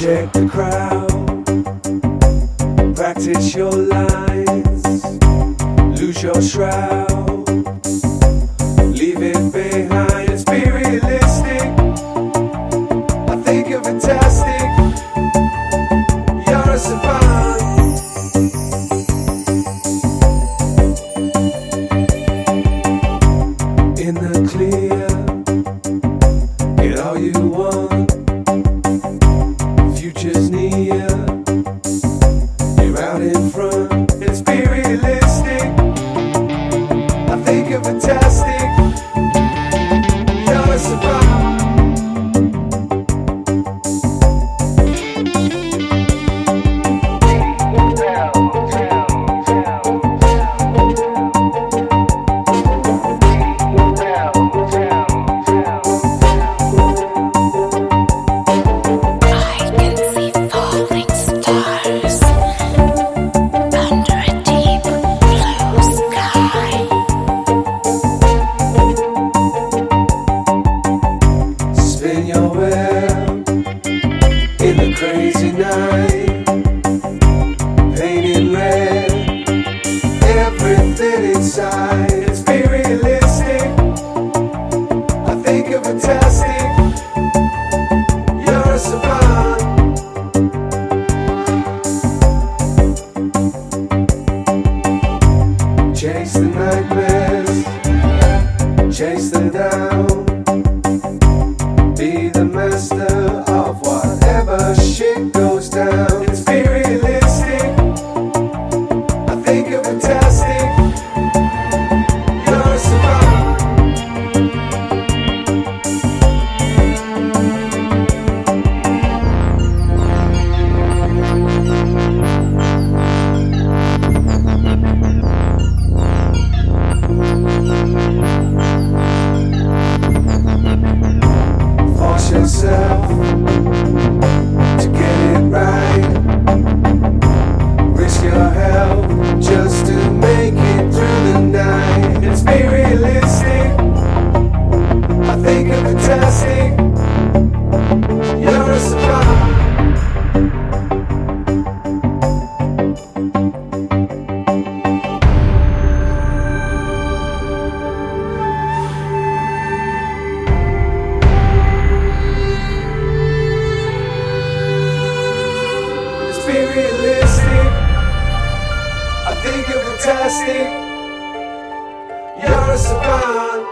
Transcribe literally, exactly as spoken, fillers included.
Check the crowd, practice your lines, lose your shroud, leave it behind. It's be realistic, I think you're fantastic, you're a savant. In the clear, get all you want, future's near, you're out in front. It's be realistic, I think you're fantastic, you're a savant. Spin your web in the crazy night, painted red, everything inside. It's be realistic, I think you're fantastic, you're a savant. Chase the nightmares, chase them down, be the master of whatever shit goes down. It's be realistic, I think you're fantastic, you're a savant. Force yourself to get it right, risk your health just to make it through the night. It's be realistic, I think you're fantastic, you're a savant. Be realistic, I think you're fantastic, you're a savant.